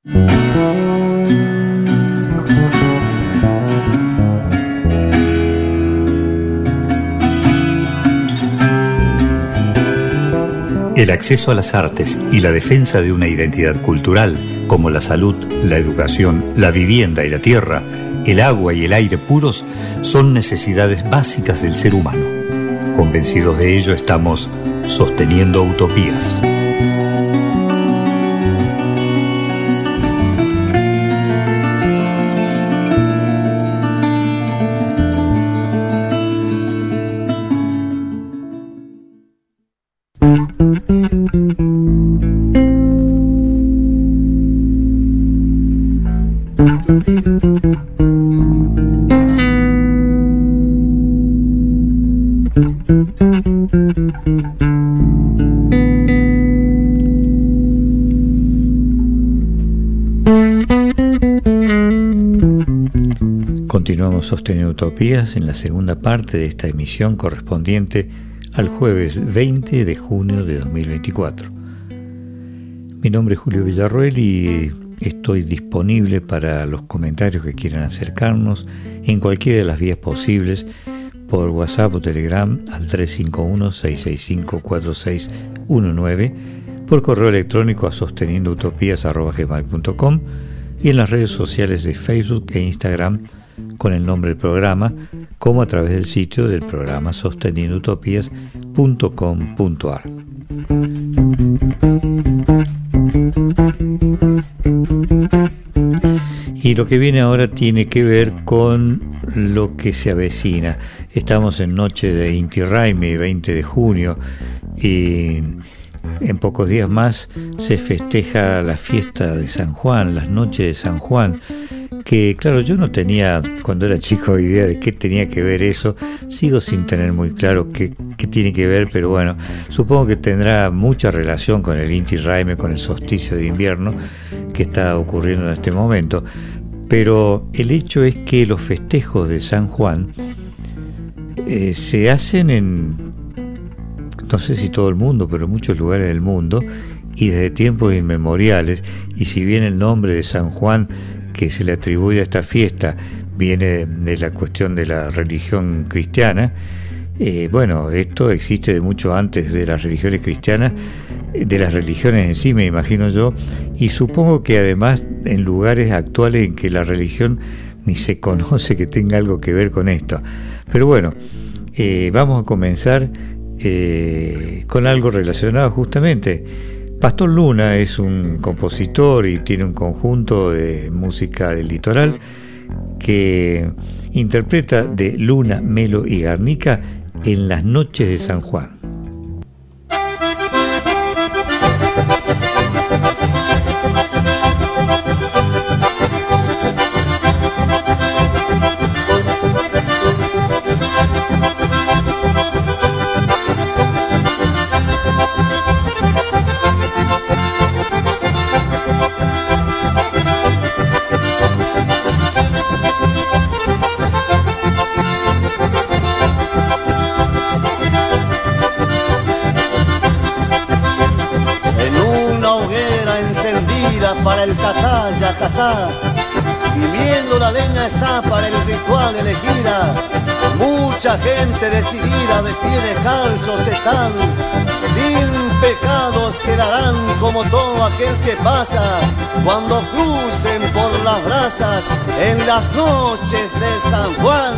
El acceso a las artes y la defensa de una identidad cultural, como la salud, la educación, la vivienda y la tierra, el agua y el aire puros, son necesidades básicas del ser humano. Convencidos de ello, estamos sosteniendo utopías. Continuamos sosteniendo utopías en la segunda parte de esta emisión correspondiente al jueves 20 de junio de 2024. Mi nombre es Julio Villarroel y estoy disponible para los comentarios que quieran acercarnos en cualquiera de las vías posibles, por WhatsApp o Telegram al 351-665-4619, por correo electrónico a sosteniendoutopías@gmail.com y en las redes sociales de Facebook e Instagram con el nombre del programa, como a través del sitio del programa sosteniendoutopías.com.ar. Y lo que viene ahora tiene que ver con lo que se avecina. Estamos en noche de Inti Raymi, 20 de junio, y en pocos días más se festeja la fiesta de San Juan, las noches de San Juan, que claro, yo no tenía cuando era chico idea de qué tenía que ver eso. Sigo sin tener muy claro qué tiene que ver, pero bueno, supongo que tendrá mucha relación con el Inti Raymi, con el solsticio de invierno que está ocurriendo en este momento. Pero el hecho es que los festejos de San Juan se hacen en, no sé si todo el mundo, pero en muchos lugares del mundo y desde tiempos inmemoriales. Y si bien el nombre de San Juan que se le atribuye a esta fiesta viene de la cuestión de la religión cristiana, bueno, esto existe de mucho antes de las religiones cristianas, de las religiones en sí, me imagino yo, y supongo que además en lugares actuales en que la religión ni se conoce que tenga algo que ver con esto. Pero bueno, vamos a comenzar con algo relacionado justamente. Pastor Luna es un compositor y tiene un conjunto de música del litoral que interpreta de Luna, Melo y Garnica en las noches de San Juan. Para el catalla cazar, y viendo la leña está para el ritual elegida. Mucha gente decidida de pie descalzos están, sin pecados quedarán como todo aquel que pasa, cuando crucen por las brasas en las noches de San Juan.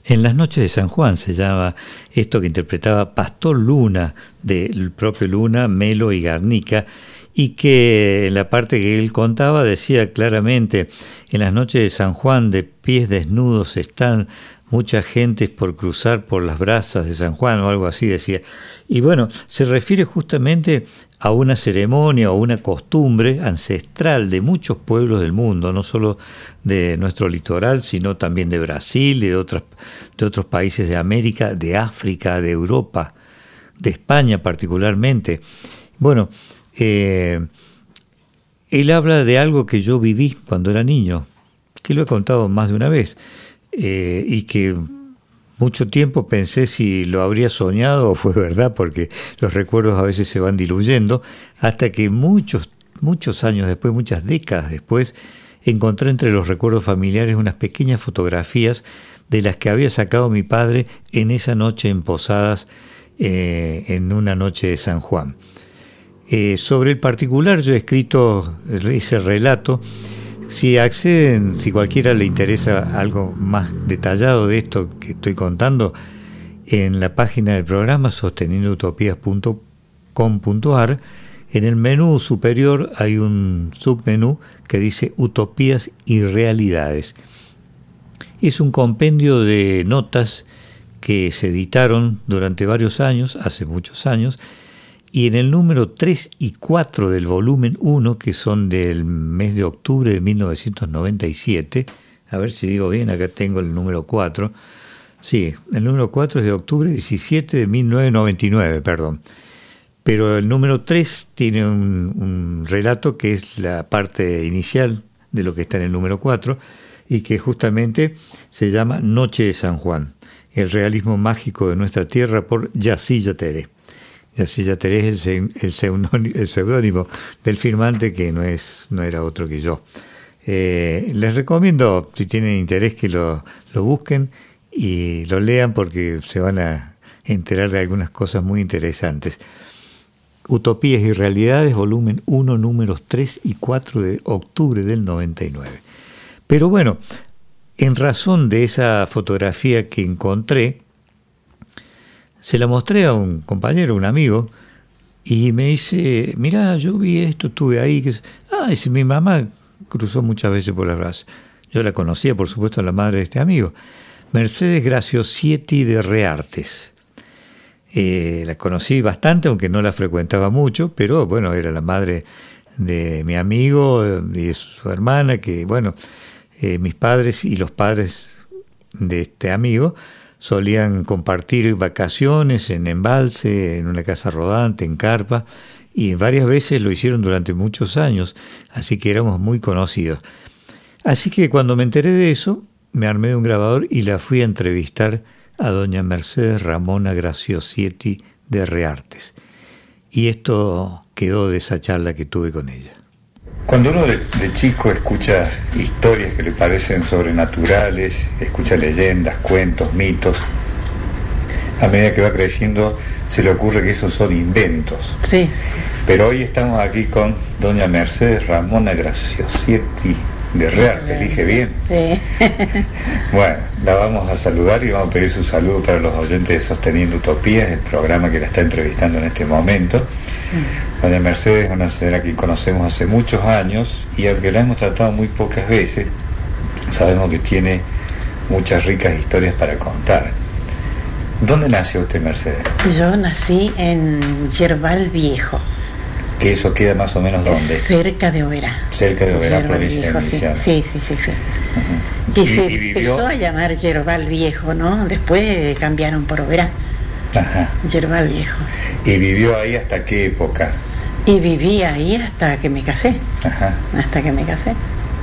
En las noches de San Juan se llama esto que interpretaba Pastor Luna, del propio Luna, Melo y Garnica, y que en la parte que él contaba decía claramente: en las noches de San Juan de pies desnudos están mucha gente por cruzar por las brasas de San Juan, o algo así decía. Y bueno, se refiere justamente a una ceremonia o una costumbre ancestral de muchos pueblos del mundo, no solo de nuestro litoral, sino también de Brasil y de otros países de América, de África, de Europa, de España particularmente. Bueno, él habla de algo que yo viví cuando era niño, que lo he contado más de una vez, y que mucho tiempo pensé si lo habría soñado o fue verdad, porque los recuerdos a veces se van diluyendo, hasta que muchos años después, muchas décadas después, encontré entre los recuerdos familiares unas pequeñas fotografías de las que había sacado mi padre en esa noche en Posadas, en una noche de San Juan. Sobre el particular yo he escrito ese relato. Si acceden, si cualquiera le interesa algo más detallado de esto que estoy contando, en la página del programa sosteniendoutopias.com.ar, en el menú superior hay un submenú que dice Utopías y Realidades. Es un compendio de notas que se editaron durante varios años, hace muchos años, y en el número 3 y 4 del volumen 1, que son del mes de octubre de 1997, a ver si digo bien, acá tengo el número 4, sí, el número 4 es de octubre 17 de 1999, perdón, pero el número 3 tiene un relato que es la parte inicial de lo que está en el número 4, y que justamente se llama Noche de San Juan, el realismo mágico de nuestra tierra, por Yacilla Teré. Yacilla Teré es el seudónimo del firmante, que no era otro que yo. Les recomiendo, si tienen interés, que lo busquen y lo lean, porque se van a enterar de algunas cosas muy interesantes. Utopías y Realidades, volumen 1, números 3 y 4 de octubre del 99. Pero bueno, en razón de esa fotografía que encontré, se la mostré a un compañero, un amigo, y me dice: mirá, yo vi esto, estuve ahí. Dice, mi mamá cruzó muchas veces por las brasas. Yo la conocía, por supuesto, a la madre de este amigo, Mercedes Graciosietti de Reartes. La conocí bastante, aunque no la frecuentaba mucho, pero bueno, era la madre de mi amigo y de su hermana, que bueno, mis padres y los padres de este amigo solían compartir vacaciones en embalse, en una casa rodante, en carpa, y varias veces lo hicieron durante muchos años, así que éramos muy conocidos. Así que cuando me enteré de eso, me armé de un grabador y la fui a entrevistar a doña Mercedes Ramona Graciosietti de Reartes. Y esto quedó de esa charla que tuve con ella. Cuando uno de chico escucha historias que le parecen sobrenaturales, escucha leyendas, cuentos, mitos, a medida que va creciendo se le ocurre que esos son inventos. Sí. Pero hoy estamos aquí con doña Mercedes Ramona Graciosietti de Reartes, ¿dije bien? Sí. Bueno, la vamos a saludar y vamos a pedir su saludo para los oyentes de Sosteniendo Utopías, el programa que la está entrevistando en este momento. Doña Mercedes es una señora que conocemos hace muchos años, y aunque la hemos tratado muy pocas veces, sabemos que tiene muchas ricas historias para contar. ¿Dónde nació usted, Mercedes? Yo nací en Yerbal Viejo. ¿Que eso queda más o menos dónde? Cerca de Oberá. Cerca de Oberá, provincia de Misiones. Sí. Uh-huh. Y se empezó a llamar Yerbal Viejo, ¿no? Después cambiaron por Oberá. Ajá. Yerbal Viejo. ¿Y vivió ahí hasta qué época? Y viví ahí hasta que me casé. Ajá. Hasta que me casé.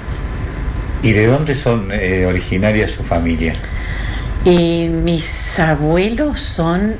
¿Y de dónde son originarias su familia? Y mis abuelos son,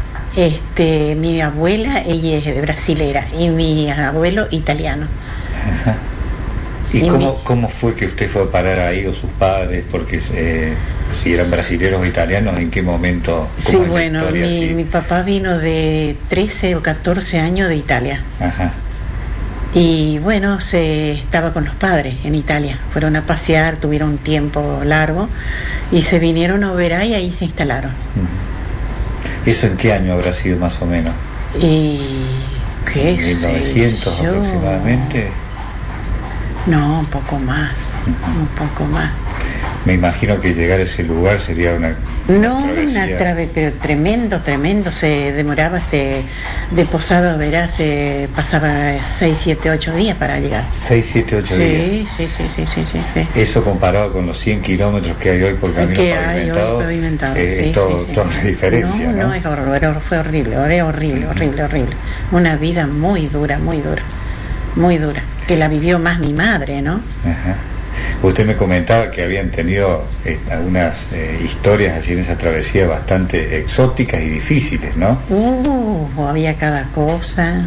mi abuela, ella es brasilera, y mi abuelo italiano. Ajá. ¿Y cómo fue que usted fue a parar ahí, o sus padres? Porque si eran brasileros o italianos, ¿en qué momento? Sí, bueno, mi papá vino de 13 o 14 años de Italia. Ajá. Y bueno, estaba con los padres en Italia. Fueron a pasear, tuvieron un tiempo largo y se vinieron a Oberá y ahí se instalaron. ¿Eso en qué año habrá sido más o menos? Y ¿qué? 1900 aproximadamente. No, un poco más, un poco más. Me imagino que llegar a ese lugar sería una pero tremendo, se demoraba de Posada a Oberá, se pasaba 6, 7, 8 días para llegar. 6, 7, 8 días. Sí. Eso comparado con los 100 kilómetros que hay hoy por caminos pavimentados, es toda una diferencia, ¿no? Fue horrible. Una vida muy dura, que la vivió más mi madre, ¿no? Ajá. Usted me comentaba que habían tenido algunas historias así en esa travesía bastante exóticas y difíciles, ¿no? Había cada cosa.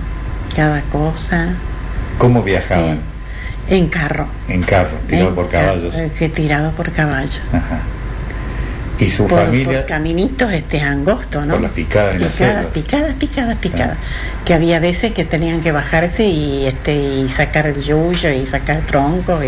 ¿Cómo viajaban? En carro. En carro, tirado por caballos. Tirado por caballos. Ajá. ¿Y su familia? Por caminitos angostos, ¿no? Por las picadas en las selvas. Picadas. Que había veces que tenían que bajarse y sacar el yuyo y sacar tronco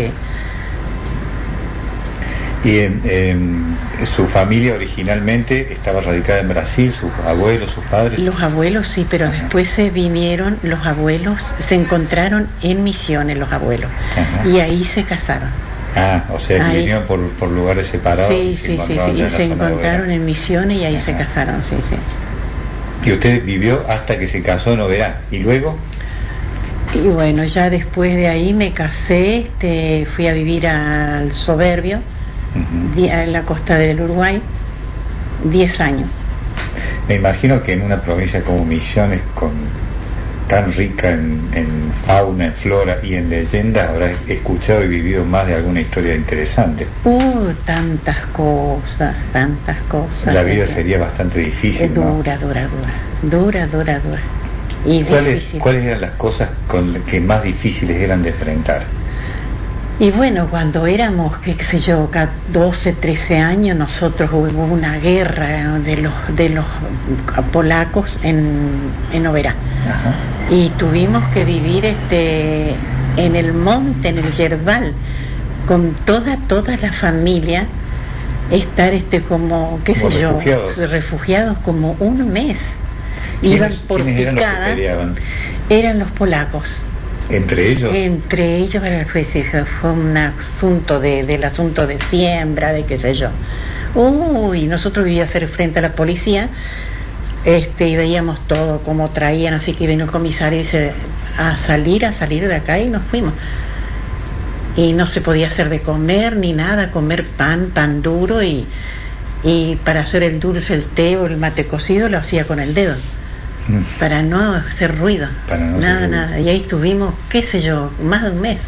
Y su familia originalmente estaba radicada en Brasil, sus abuelos, sus padres. Los abuelos sí, pero después se vinieron, los abuelos se encontraron en Misiones, los abuelos. Ajá. Y ahí se casaron. O sea que vinieron por lugares separados. Sí, y se encontraron en Misiones y ahí se casaron, sí. ¿Y usted vivió hasta que se casó en Oberá? ¿Y luego? Y bueno, ya después de ahí me casé, fui a vivir al Soberbio, en la costa del Uruguay, 10 años. Me imagino que en una provincia como Misiones, tan rica en fauna, en flora y en leyendas, habrás escuchado y vivido más de alguna historia interesante. Tantas cosas. La vida sería bastante difícil, ¿no? Dura. Y ¿Cuáles eran las cosas que más difíciles eran de enfrentar? Y bueno, cuando éramos, qué sé yo, 12, 13 años, nosotros hubo una guerra de los polacos en Oberá. Ajá. Y tuvimos que vivir en el monte, en el Yerbal, con toda la familia, estar como, qué sé yo, refugiados como un mes. Iban por picada. Eran los polacos. ¿Entre ellos? Entre ellos fue un asunto del asunto de siembra, de qué sé yo. Nosotros vivíamos frente a la policía, y veíamos todo como traían, así que vino el comisario y dice, a salir de acá, y nos fuimos. Y no se podía hacer de comer ni nada, comer pan duro, y para hacer el dulce, el té o el mate cocido lo hacía con el dedo. Para no hacer ruido, nada. Y ahí estuvimos, qué sé yo, más de un mes.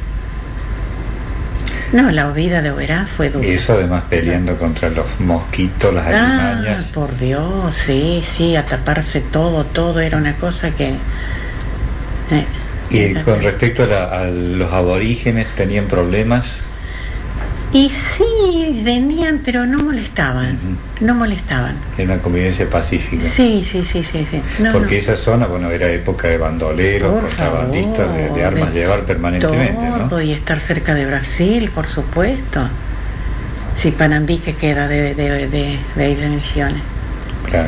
La vida de Oberá fue dura. Y eso además peleando contra los mosquitos, las alimañas. Por Dios, sí, a taparse todo era una cosa que... Y con respecto a los aborígenes, ¿tenían problemas? Y sí, venían, pero no molestaban. Era una convivencia pacífica. Sí. Porque esa zona, era época de bandoleros, contrabandistas, de armas llevar permanentemente, todo, ¿no? Y estar cerca de Brasil, por supuesto. Sí, Panambí, que queda de ir de Misiones. Claro.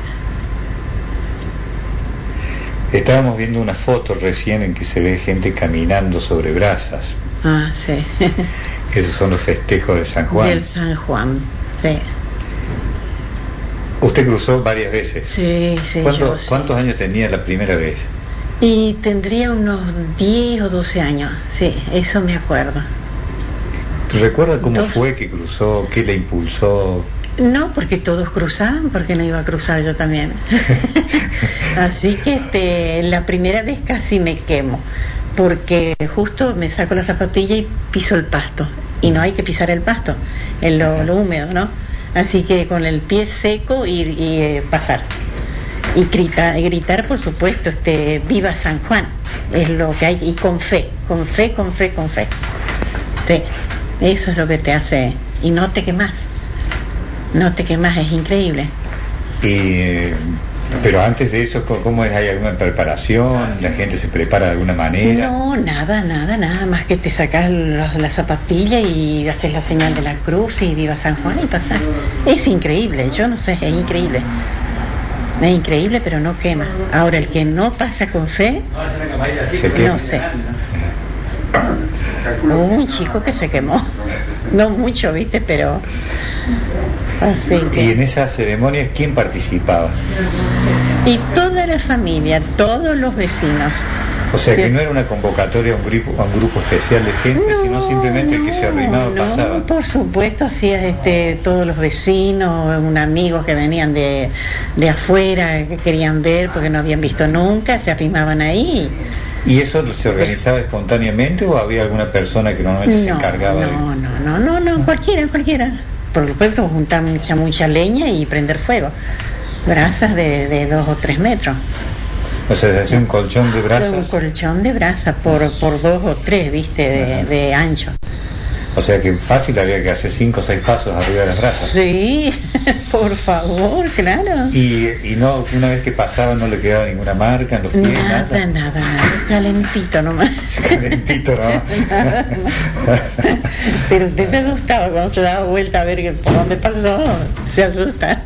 Estábamos viendo una foto recién en que se ve gente caminando sobre brasas. Sí. Esos son los festejos de San Juan. Del San Juan, sí. ¿Usted cruzó varias veces? Sí. ¿Cuántos años tenía la primera vez? Y tendría unos 10 o 12 años, sí, eso me acuerdo. ¿Recuerda cómo fue que cruzó? ¿Qué le impulsó? No, porque todos cruzaban, porque no iba a cruzar yo también. Así que la primera vez casi me quemo, porque justo me saco la zapatilla y piso el pasto, y no hay que pisar el pasto, en lo húmedo, ¿no? Así que con el pie seco y pasar. Y gritar, por supuesto, viva San Juan, es lo que hay, y con fe. Sí, eso es lo que te hace, y no te quemas, es increíble. Y Pero antes de eso, ¿cómo es? ¿Hay alguna preparación? ¿La gente se prepara de alguna manera? No, nada más que te sacas la zapatilla y haces la señal de la cruz y viva San Juan y pasás. Es increíble, yo no sé, es increíble. Es increíble, pero no quema. Ahora, el que no pasa con fe, no sé. Hubo un chico que se quemó. No mucho, ¿viste? Pero... Así que... ¿Y en esas ceremonias quién participaba? Y toda la familia, todos los vecinos. O sea, que no era una convocatoria a un grupo especial de gente, sino simplemente el que se arrimaba pasaba. Por supuesto, hacías todos los vecinos, un amigos que venían de afuera, que querían ver porque no habían visto nunca, se arrimaban ahí. ¿Y eso se organizaba espontáneamente o había alguna persona que normalmente se encargaba? No, cualquiera. Por supuesto, juntar mucha leña y prender fuego. Brasas de 2 o 3 metros. O sea, se hacía un colchón de brasas. Un colchón de brasas por 2 o 3, ¿viste? De ancho. O sea que fácil había que hacer 5 o 6 pasos arriba de las brasas. Sí, por favor, claro. Y no, una vez que pasaba no le quedaba ninguna marca en los pies, nada, calentito nomás. Calentito nomás. Pero usted se asustaba cuando se daba vuelta a ver por dónde pasó, se asusta.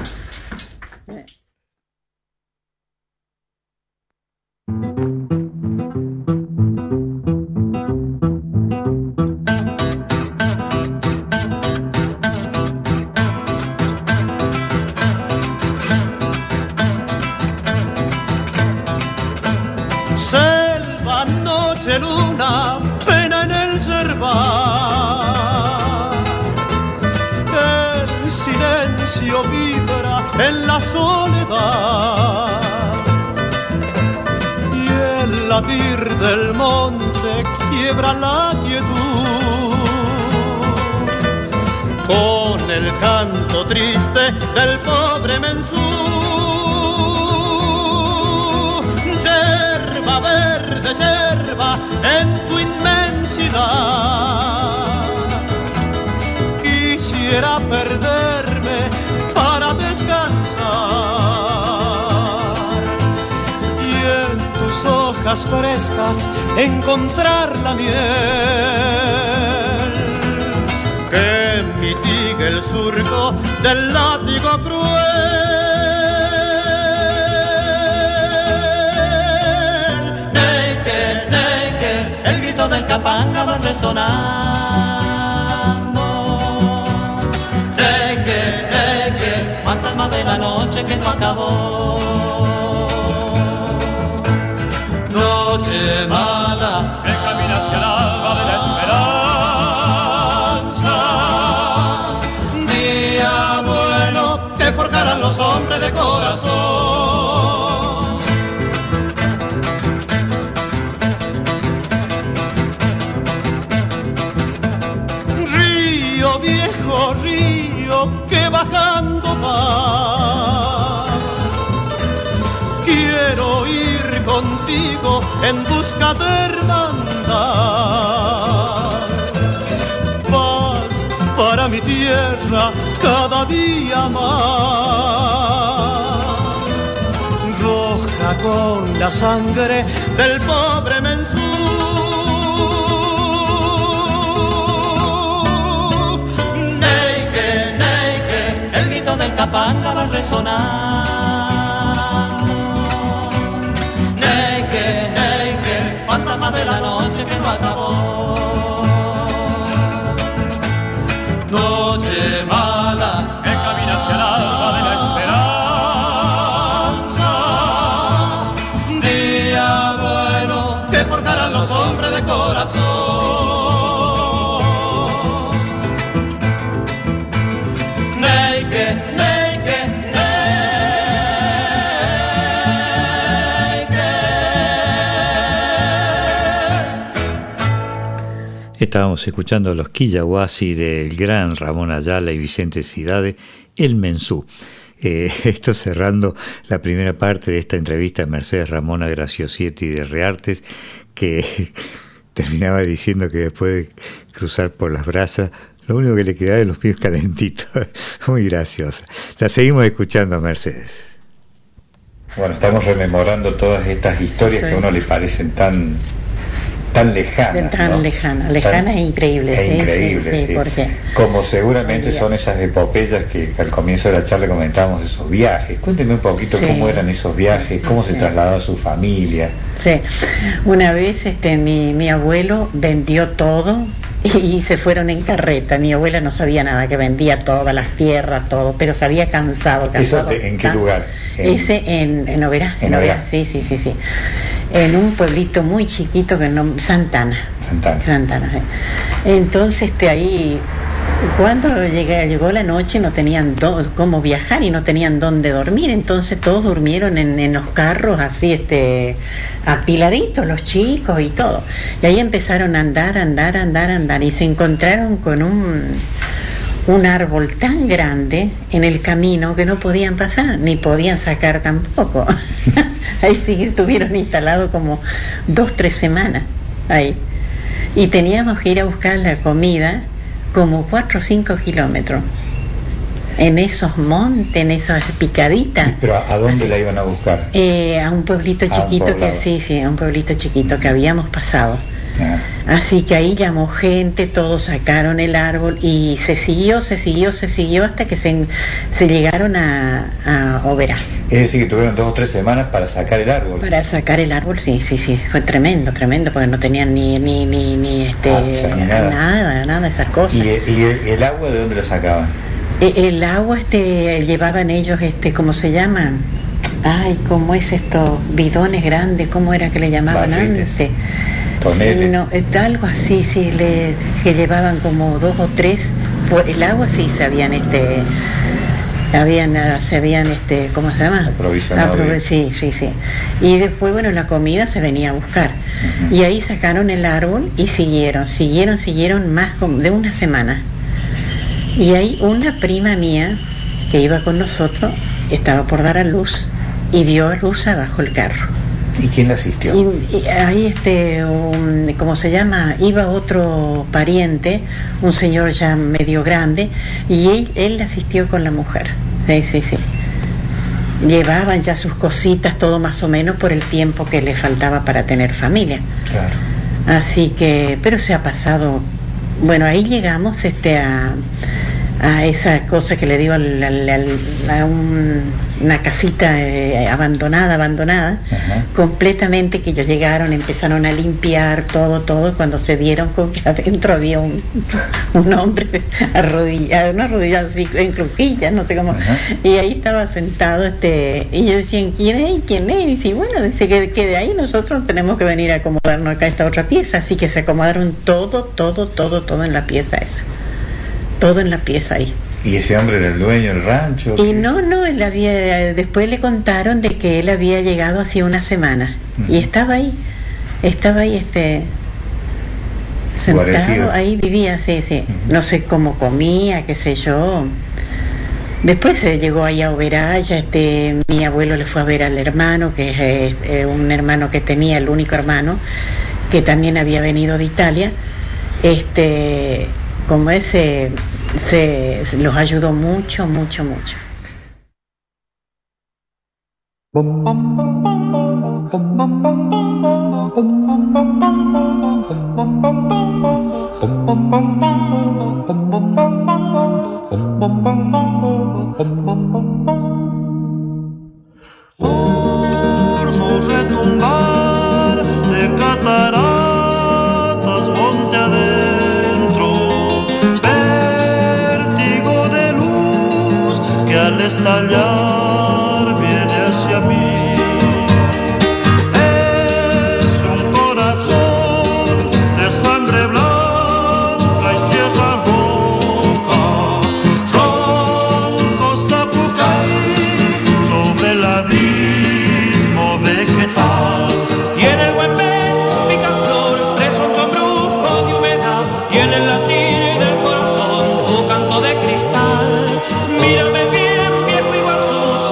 Selva, noche, luna, pena en el cervar. El silencio vibra en la soledad y el latir del monte quiebra la quietud con el canto triste del pobre mensú. Yerba verde, yerba en tu inmensidad, quisiera perderme para descansar y en tus hojas frescas encontrar la miel que mitigue el surco del látigo cruel. Del capanga va resonando. Neque, fantasma de la noche que no acabó. Noche mala que camina hacia el alba de la esperanza. Día bueno que forjarán los hombres de corazón. Viejo río que bajando va, quiero ir contigo en busca de hermandad. Vas para mi tierra cada día más, roja con la sangre del pobre mensú. Del capanga va resonando. Neque, fantasma de la noche que no acabó. Noche mala que camina hacia el alba de la esperanza. Día bueno que forjarán los hombres de corazón. Estábamos escuchando a los Quillahuasi del gran Ramón Ayala y Vicente Cidade, El Mensú. Esto cerrando la primera parte de esta entrevista a Mercedes Ramona Graciosetti de Reartes, que terminaba diciendo que después de cruzar por las brasas, lo único que le quedaba es los pies calentitos. Muy graciosa. La seguimos escuchando a Mercedes. Bueno, estamos rememorando todas estas historias que a uno le parecen tan lejanas, ¿no? lejanas e increíbles. Sí, porque como seguramente son esas epopeyas que al comienzo de la charla comentábamos, esos viajes. Cuénteme un poquito cómo eran esos viajes, cómo se trasladaba su familia. Sí, una vez mi abuelo vendió todo y se fueron en carreta. Mi abuela no sabía nada, que vendía todas las tierras, todo, pero se había cansado. ¿Eso en qué lugar? Ese en Oberá. En Oberá, sí. En un pueblito muy chiquito que no, Santana. Sí. Entonces ahí, cuando llegó la noche, no tenían cómo viajar y no tenían dónde dormir, entonces todos durmieron en los carros así apiladitos, los chicos y todo. Y ahí empezaron a andar y se encontraron con un árbol tan grande en el camino que no podían pasar, ni podían sacar tampoco. Ahí sí estuvieron instalados como 2-3 semanas ahí. Y teníamos que ir a buscar la comida como 4 o 5 kilómetros. En esos montes, en esas picaditas. ¿Pero a dónde la iban a buscar? A un pueblito chiquito a un pueblito chiquito que habíamos pasado. Así que ahí llamó gente, todos sacaron el árbol y se siguió hasta que se llegaron a Oberá. Es decir, que tuvieron 2 o 3 semanas para sacar el árbol. Para sacar el árbol, sí, fue tremendo, porque no tenían ni nada de esas cosas. ¿Y el agua de dónde la sacaban? El agua llevaban ellos, ¿cómo se llaman? Ay, ¿cómo es esto? Bidones grandes, ¿cómo era que le llamaban antes? Toneles. No, algo así, sí, que llevaban como 2 o 3. El agua sí se habían ¿cómo se llama? Aprovisionado. Sí. Y después, la comida se venía a buscar. Uh-huh. Y ahí sacaron el árbol y siguieron más de una semana. Y ahí una prima mía que iba con nosotros estaba por dar a luz y dio a luz abajo el carro. ¿Y quién la asistió? Y ahí ¿cómo se llama? Iba otro pariente, un señor ya medio grande, y él la asistió con la mujer. Sí. Llevaban ya sus cositas, todo más o menos por el tiempo que le faltaba para tener familia. Claro. Así que, pero se ha pasado. Bueno, ahí llegamos a esa cosa que le digo a una casita abandonada, uh-huh. Completamente, que ellos llegaron, empezaron a limpiar todo, cuando se dieron con que adentro había un hombre arrodillado así, en cruquillas, no sé cómo, uh-huh. Y ahí estaba sentado, y yo decía, ¿quién es? Y dice, dice que de ahí nosotros tenemos que venir a acomodarnos acá a esta otra pieza, así que se acomodaron todo en la pieza esa. Todo en la pieza ahí. ¿Y ese hombre era el dueño del rancho? Y no, él después le contaron de que él había llegado hacía una semana. Uh-huh. Y estaba ahí sentado, ahí vivía, sí. Uh-huh. No sé cómo comía, qué sé yo. Después llegó ahí a Oberá, mi abuelo le fue a ver al hermano, que es un hermano que tenía, el único hermano, que también había venido de Italia. Como ese los ayudó mucho. Por no retumbar de cataratas monte adentro, vértigo de luz que al estallar viene hacia mí. Es un corazón de sangre blanca y tierra roja, ronco zapucay sobre el abismo vegetal. Y en el huepén picaflor, preso con brujo de humedad, y en el latir del corazón tu canto de cristal. Mírame bien, viejo igual sus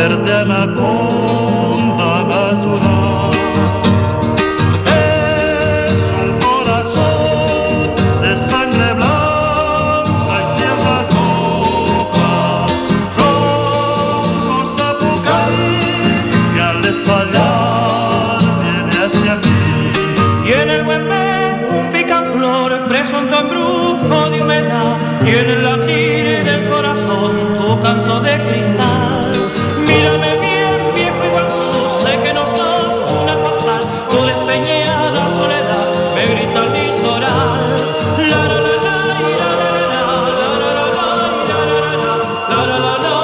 verde anaconda natural. Es un corazón de sangre blanca y tierra roja, ronco zapucay, que al espallar viene hacia mí. Y en el huemén un picaflor preso en tu embrujo de humedad, y en el latir del corazón tu canto de cristal. Mírame bien, viejo y guazú, sé que no sos una postal, tu despeñada soledad me grita al litoral. La la la la la la la la la la la la la la la.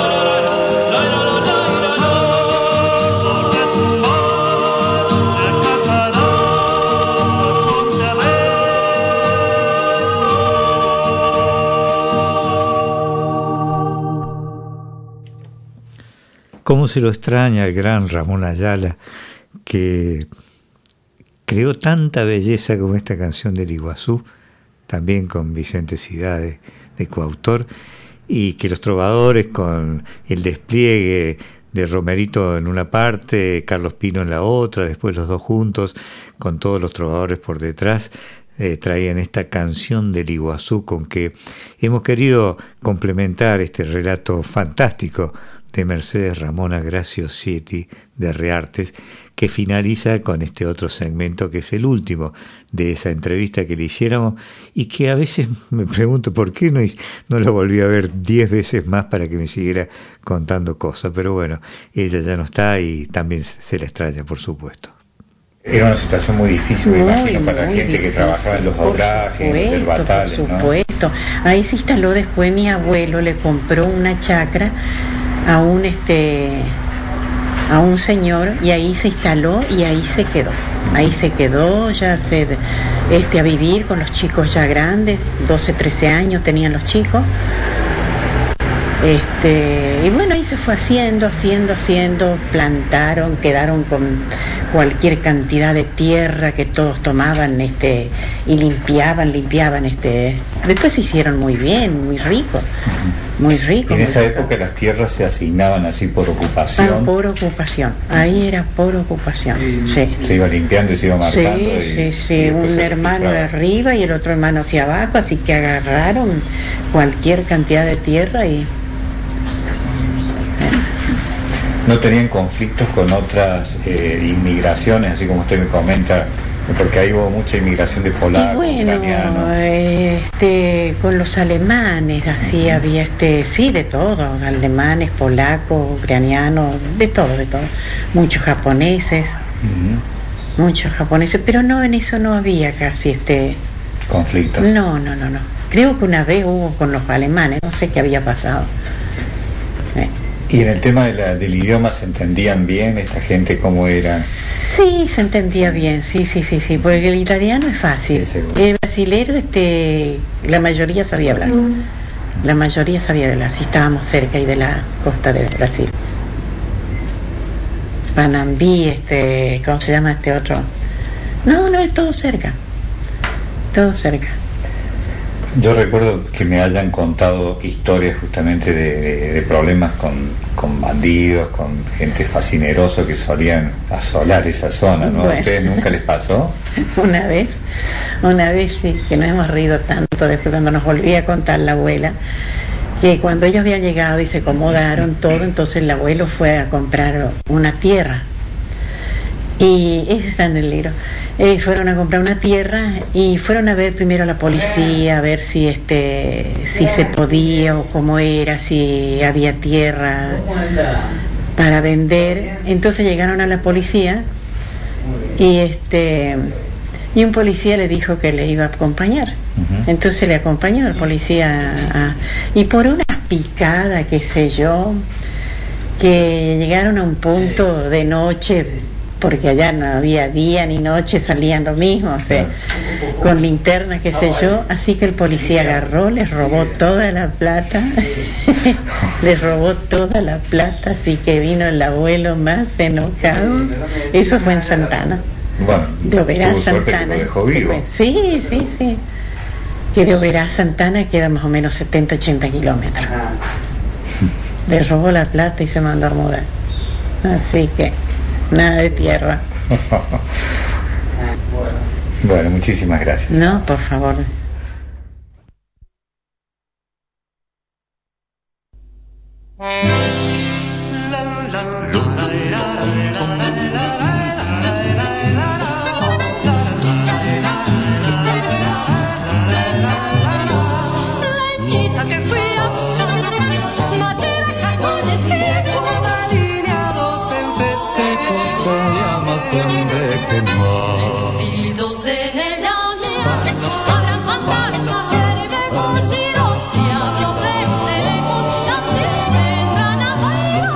Cómo se lo extraña el gran Ramón Ayala, que creó tanta belleza como esta canción del Iguazú, también con Vicente Cidade de coautor, y que los trovadores, con el despliegue de Romerito en una parte, Carlos Pino en la otra, después los dos juntos, con todos los trovadores por detrás, traían esta canción del Iguazú con que hemos querido complementar este relato fantástico de Mercedes Ramona Graciosietti de Reartes, que finaliza con este otro segmento que es el último de esa entrevista que le hiciéramos, y que a veces me pregunto por qué no la volví a ver 10 veces más para que me siguiera contando cosas, pero bueno, ella ya no está y también se la extraña, por supuesto. Era una situación muy difícil, me imagino, para la gente difícil, que trabajaba en los doblajes, en el batales, por supuesto, ¿no? Ahí se instaló después mi abuelo, le compró una chacra a un señor, y ahí se instaló y ahí se quedó ya a vivir con los chicos ya grandes, 12, 13 años tenían los chicos, y bueno, ahí se fue haciendo, plantaron, quedaron con cualquier cantidad de tierra que todos tomaban, y limpiaban, después se hicieron muy bien, muy ricos. Muy rico. En esa época las tierras se asignaban así por ocupación. Por ocupación, ahí era por ocupación, sí. Se iba limpiando y se iba marcando. Sí, un hermano de arriba y el otro hermano hacia abajo, así que agarraron cualquier cantidad de tierra y... ¿No tenían conflictos con otras inmigraciones, así como usted me comenta? Porque ahí hubo mucha inmigración de polacos, ucranianos. Con los alemanes, así había, de todo, alemanes, polacos, ucranianos, de todo. Muchos japoneses, pero no, en eso no había casi conflictos. No. Creo que una vez hubo con los alemanes, no sé qué había pasado. ¿Y en el tema del idioma se entendían bien esta gente cómo era? Sí, se entendía bien, sí, porque el italiano es fácil. Sí, el brasilero, la mayoría sabía hablar. Sí, estábamos cerca ahí de la costa de Brasil. Panambí, ¿cómo se llama este otro? No, es todo cerca. Yo recuerdo que me hayan contado historias justamente de problemas con bandidos, con gente fascinerosa que solían asolar esa zona, ¿no? Bueno. ¿A ustedes nunca les pasó? Una vez sí, que nos hemos reído tanto después cuando nos volvía a contar la abuela, que cuando ellos habían llegado y se acomodaron todo, entonces el abuelo fue a comprar una tierra. Y ese está en el libro. Fueron a comprar una tierra y fueron a ver primero a la policía, a ver si se podía o cómo era, si había tierra para vender. Entonces llegaron a la policía y un policía le dijo que le iba a acompañar. Entonces le acompañó al policía y por una picada, qué sé yo, que llegaron a un punto de noche, porque allá no había día ni noche, salían lo mismo, con linterna, qué sé yo, así que el policía agarró, les robó toda la plata, así que vino el abuelo más enojado. Eso fue en Santana. Bueno, de Oberá, Santana. Que lo dejó vivo. Sí. Que de Oberá a Santana queda más o menos 70-80 kilómetros. le robó la plata y se mandó a mudar. Así que nada de tierra. Bueno, muchísimas gracias. No, por favor. Leñita que fui a buscar, madera, cajones viejos, alineados en festejos, con llamas de quemar. Metidos en el llanero, podrán fantasmas veremos y los diablos desde lejos también vendrán a bailar.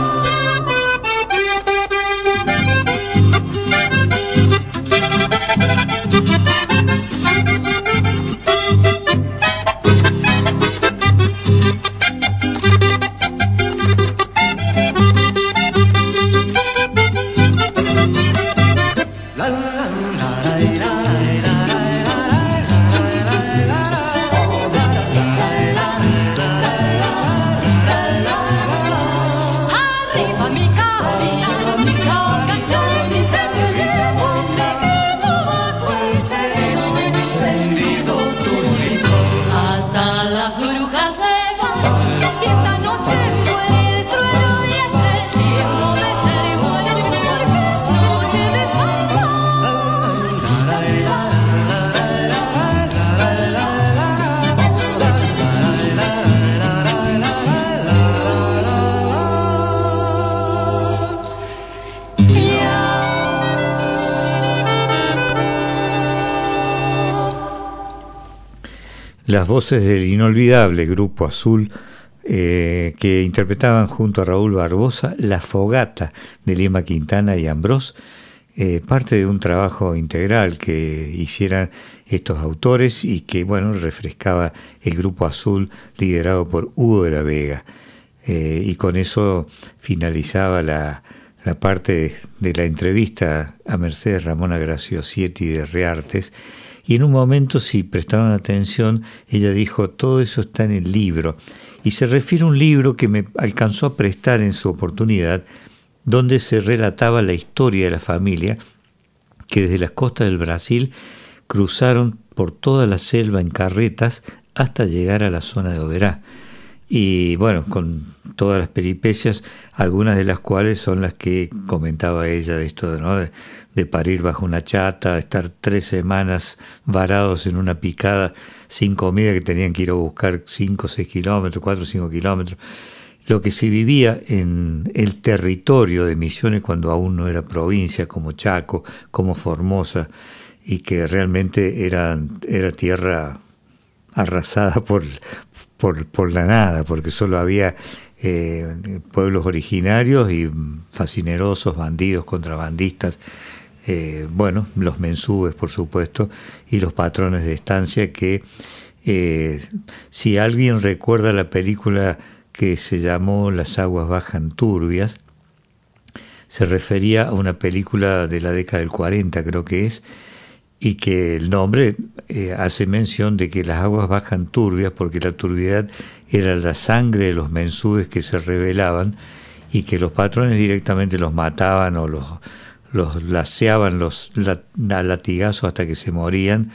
Arriba mi capitán, mi canción de incendio llevo, me quedo bajo el sereno, encendido tulipán. Hasta las brujas se van, y esta noche muere el trueno, y es el tiempo de ceremonia, porque es noche de San Las voces del inolvidable Grupo Azul, que interpretaban junto a Raúl Barbosa La Fogata de Lima Quintana y Ambrós, parte de un trabajo integral que hicieran estos autores y que, bueno, refrescaba el Grupo Azul liderado por Hugo de la Vega. Y con eso finalizaba la parte de la entrevista a Mercedes Ramona Graciosietti de Reartes. Y en un momento, si prestaron atención, ella dijo, todo eso está en el libro. Y se refiere a un libro que me alcanzó a prestar en su oportunidad, donde se relataba la historia de la familia que desde las costas del Brasil cruzaron por toda la selva en carretas hasta llegar a la zona de Oberá. Y bueno, con todas las peripecias, algunas de las cuales son las que comentaba ella de esto, ¿no? De parir bajo una chata, estar 3 semanas varados en una picada sin comida, que tenían que ir a buscar 5 o 6 kilómetros, 4 o 5 kilómetros. Lo que se vivía en el territorio de Misiones cuando aún no era provincia, como Chaco, como Formosa, y que realmente era tierra arrasada por la nada, porque solo había pueblos originarios y fascinerosos, bandidos, contrabandistas, bueno, los mensúes, por supuesto, y los patrones de estancia que, si alguien recuerda la película que se llamó Las aguas bajan turbias, se refería a una película de la década del 40, creo que es, y que el nombre hace mención de que las aguas bajan turbias porque la turbiedad era la sangre de los mensúes que se rebelaban y que los patrones directamente los mataban o los laceaban a latigazos hasta que se morían,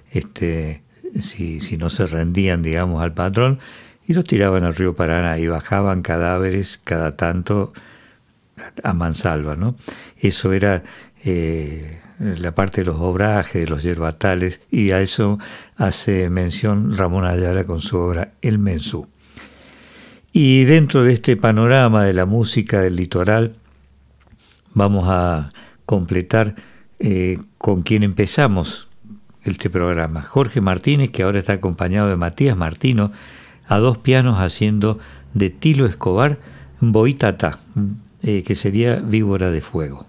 si no se rendían, digamos, al patrón, y los tiraban al río Paraná y bajaban cadáveres cada tanto a mansalva, ¿no? Eso era la parte de los obrajes, de los yerbatales, y a eso hace mención Ramón Ayala con su obra El Mensú. Y dentro de este panorama de la música del litoral, vamos a completar con quien empezamos este programa, Jorge Martínez, que ahora está acompañado de Matías Martino, a 2 pianos haciendo de Tilo Escobar Boitatá, que sería Víbora de Fuego.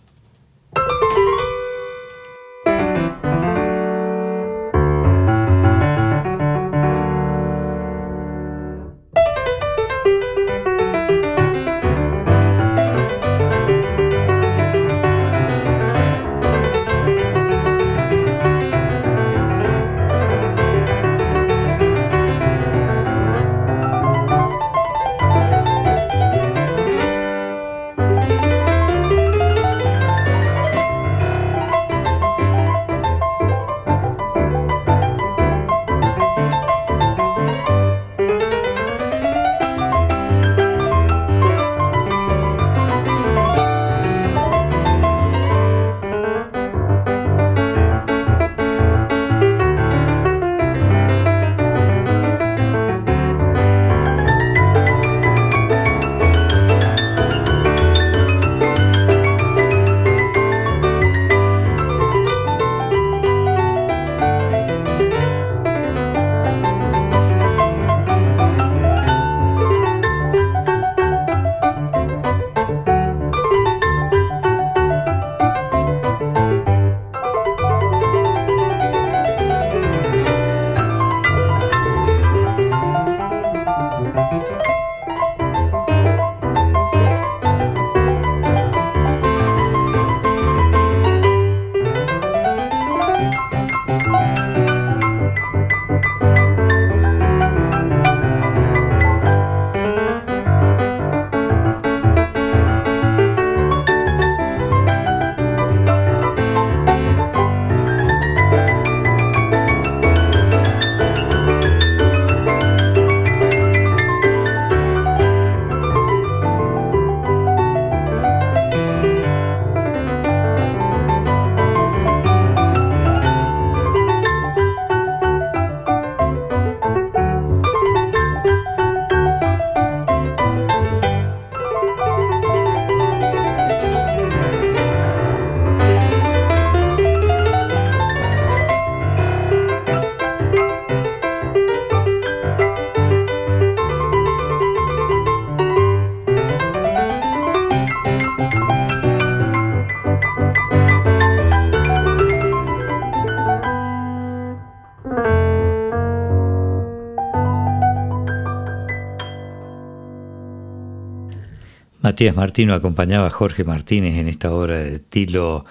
Matías Martino acompañaba a Jorge Martínez en esta obra de estilo,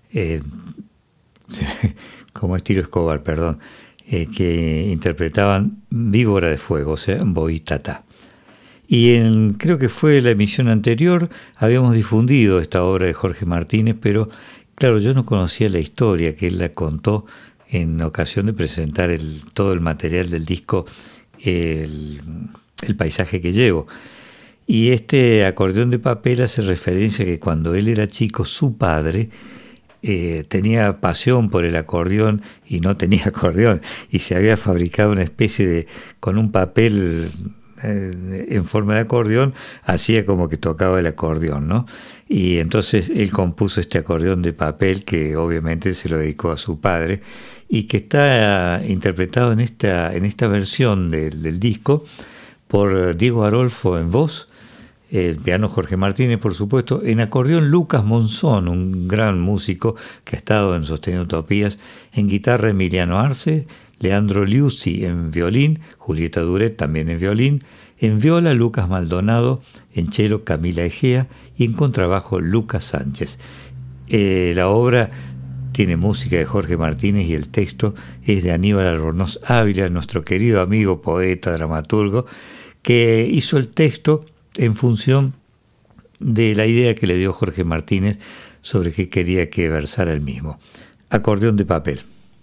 como estilo Escobar, perdón, que interpretaban Víbora de Fuego, o sea, Boitatá. Y creo que fue la emisión anterior, habíamos difundido esta obra de Jorge Martínez, pero claro, yo no conocía la historia que él la contó en ocasión de presentar todo el material del disco El paisaje que llevo. Y este acordeón de papel hace referencia a que cuando él era chico, su padre tenía pasión por el acordeón y no tenía acordeón, y se había fabricado una especie de, con un papel en forma de acordeón, hacía como que tocaba el acordeón, ¿no? Y entonces él compuso este acordeón de papel que obviamente se lo dedicó a su padre y que está interpretado en esta versión del disco por Diego Arolfo en voz, el piano Jorge Martínez, por supuesto, en acordeón Lucas Monzón, un gran músico que ha estado en Sosteniendo Utopías, en guitarra Emiliano Arce, Leandro Liuzzi en violín, Julieta Duret también en violín, en viola Lucas Maldonado, en cello Camila Egea y en contrabajo Lucas Sánchez. La obra tiene música de Jorge Martínez y el texto es de Aníbal Albornoz Ávila, nuestro querido amigo, poeta, dramaturgo, que hizo el texto en función de la idea que le dio Jorge Martínez sobre qué quería que versara él mismo. Acordeón de papel.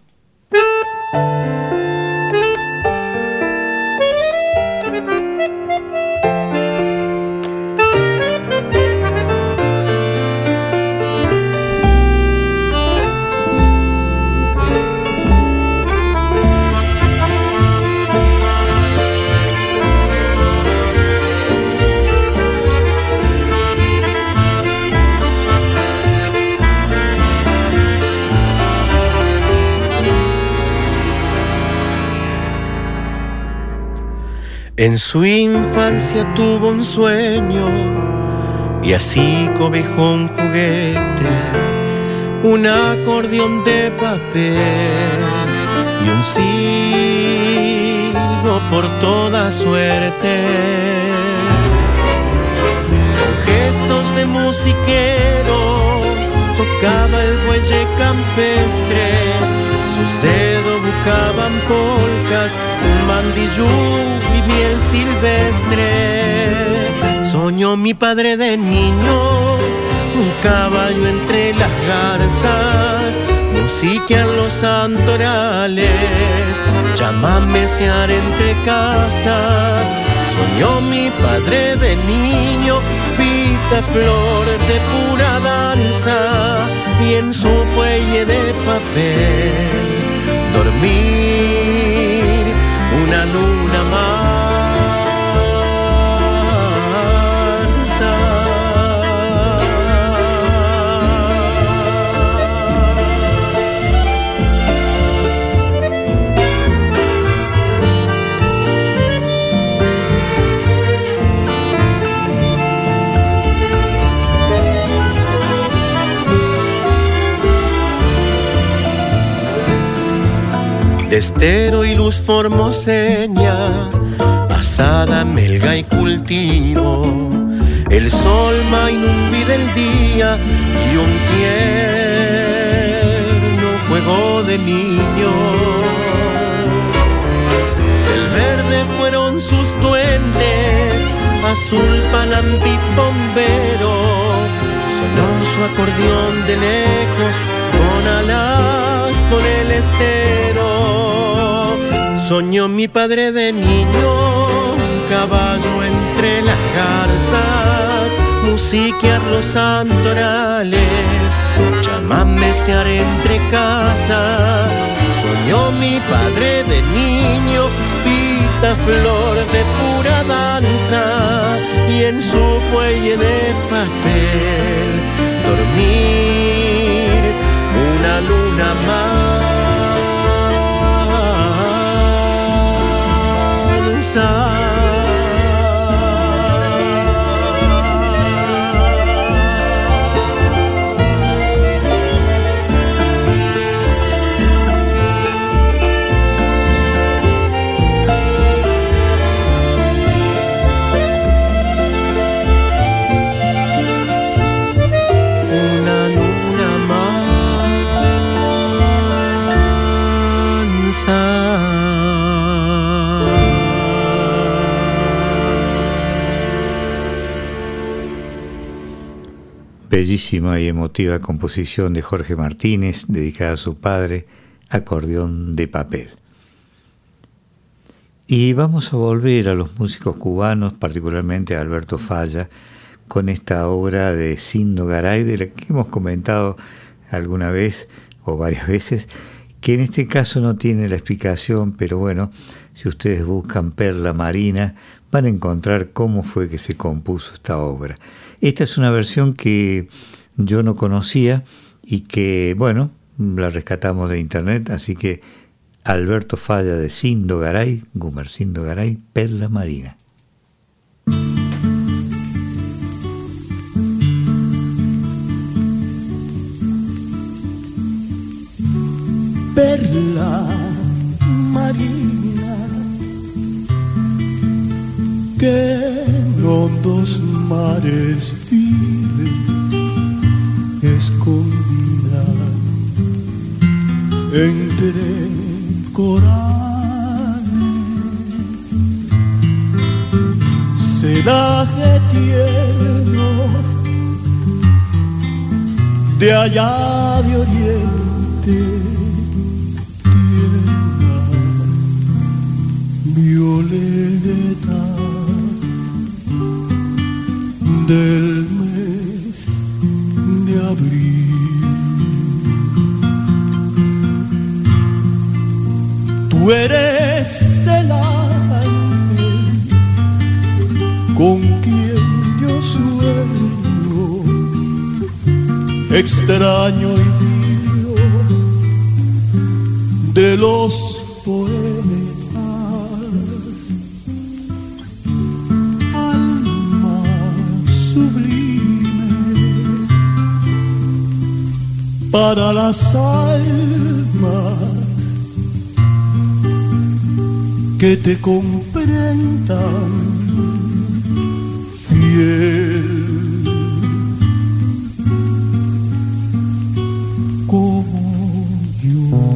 En su infancia tuvo un sueño y así cobijó un juguete, un acordeón de papel y un silbo por toda suerte. Con gestos de musiquero tocaba el bueye campestre, sus dedos buscaban polcas, mandillú y miel silvestre. Soñó mi padre de niño, un caballo entre las garzas, música en los santorales, chamamecear entre casas. Soñó mi padre de niño, pita flor de pura danza, y en su fuelle de papel dormir una luna mansa. De estero y luz formoseña, asada, melga y cultivo, el sol mainumbi del día y un tierno juego de niños. El verde fueron sus duendes, azul panambi bombero, sonó su acordeón de lejos con alas por el estero. Soñó mi padre de niño, un caballo entre las garzas, musiquear los santorales, chamamecear entre casas. Soñó mi padre de niño, pita flor de pura danza, y en su fuelle de papel dormir una luna mansa. Bellísima y emotiva composición de Jorge Martínez, dedicada a su padre, Acordeón de Papel. Y vamos a volver a los músicos cubanos, particularmente a Alberto Falla, con esta obra de Sindo Garay, de la que hemos comentado alguna vez o varias veces, que en este caso no tiene la explicación, pero bueno, si ustedes buscan Perla Marina, van a encontrar cómo fue que se compuso esta obra. Esta es una versión que yo no conocía y que, bueno, la rescatamos de internet, así que Alberto Falla de Sindo Garay, Gumersindo Garay, Perla Marina. Perla Marina, que en hondos mares vive escondida entre corales, celaje tierno de allá de oriente, tierra violeta del mes de abril. Tú eres el ángel con quien yo sueño, extraño y vivo de los poetas, alma sublime para las almas que te comprendan fiel como yo.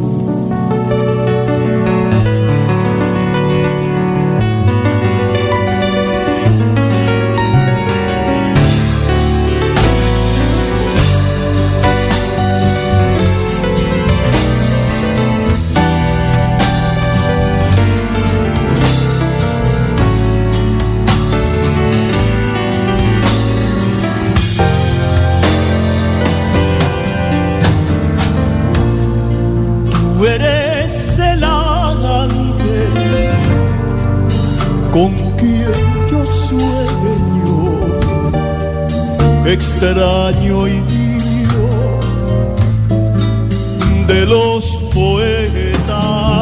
Con quien yo sueño, extraño y vivo de los poetas,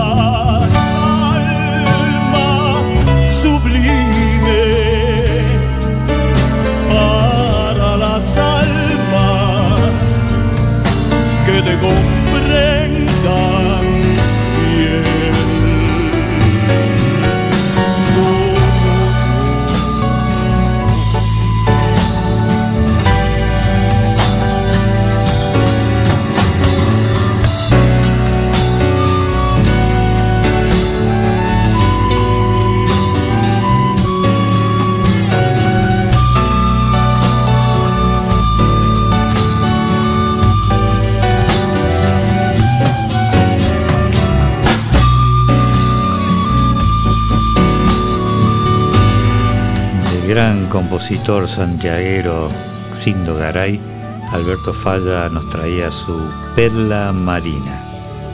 alma sublime para las almas que te comprendan bien. Gran compositor santiaguero Sindo Garay, Alberto Falla nos traía su Perla Marina.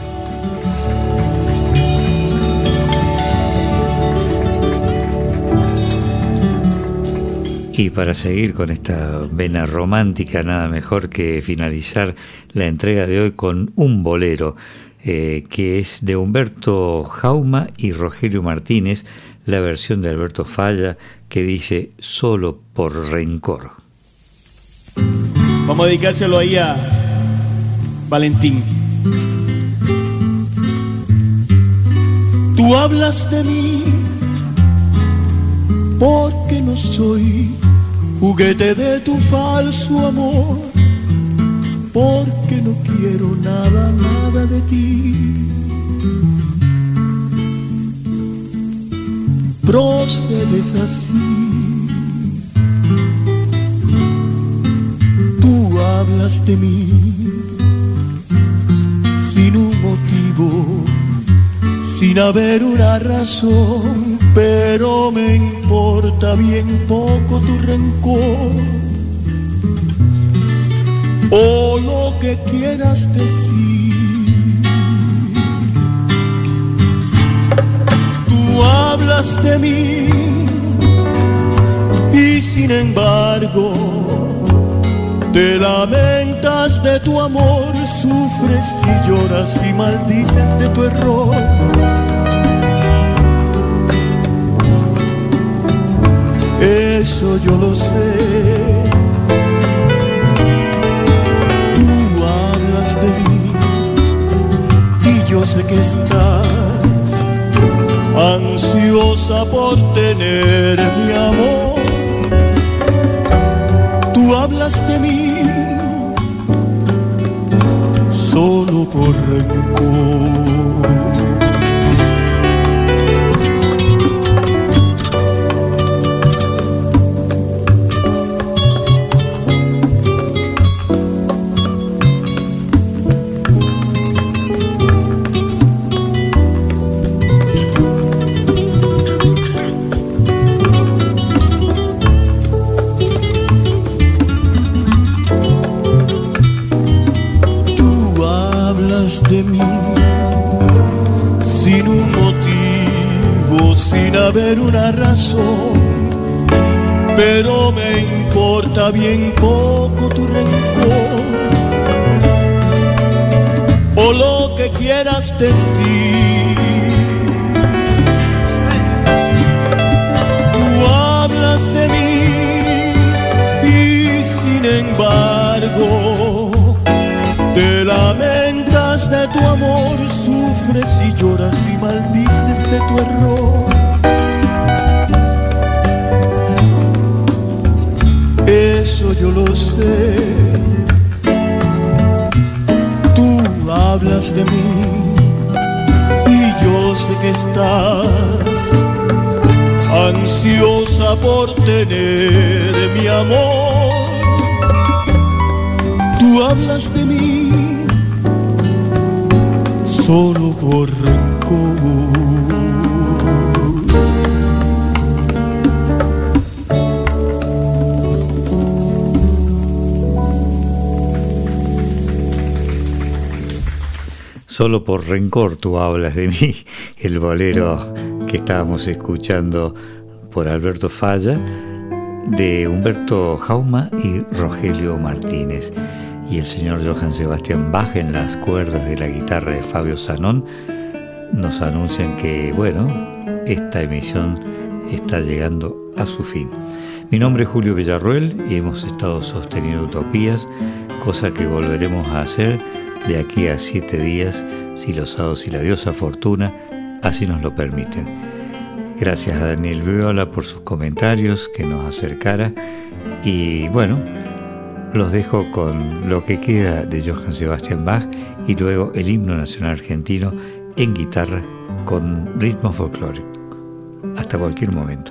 Y para seguir con esta vena romántica, nada mejor que finalizar la entrega de hoy con un bolero que es de Humberto Jauma y Rogelio Martínez, la versión de Alberto Falla, que dice Solo por rencor. Vamos a dedicárselo ahí a Valentín. Tú hablas de mí porque no soy juguete de tu falso amor, porque no quiero nada, nada de ti. Procedes así hablas de mí sin un motivo, sin haber una razón, pero me importa bien poco tu rencor o lo que quieras decir. Tú hablas de mí y sin embargo te lamentas de tu amor, sufres y lloras y maldices de tu error. Eso yo lo sé. Tú hablas de mí y yo sé que estás ansiosa por tener mi amor. Tú hablas de mí solo por rencor. De mí sin un motivo, sin haber una razón, pero me importa bien poco tu rencor o lo que quieras decir. Tú hablas de mí y sin embargo te lamentas de tu amor, sufres y lloras y maldices de tu error. Eso yo lo sé. Tú hablas de mí y yo sé que estás ansiosa por tener mi amor. Tú hablas de mí solo por rencor. Solo por rencor tú hablas de mí, el bolero que estábamos escuchando por Alberto Falla, de Humberto Jauma y Rogelio Martínez. Y el señor Johann Sebastian Bach en las cuerdas de la guitarra de Fabio Zanón nos anuncian que, bueno, esta emisión está llegando a su fin. Mi nombre es Julio Villarroel y hemos estado sosteniendo Utopías, cosa que volveremos a hacer de aquí a 7 días, si los hados y la diosa Fortuna así nos lo permiten. Gracias a Daniel Viola por sus comentarios que nos acercara y, bueno, los dejo con lo que queda de Johann Sebastian Bach y luego el himno nacional argentino en guitarra con ritmo folclórico. Hasta cualquier momento.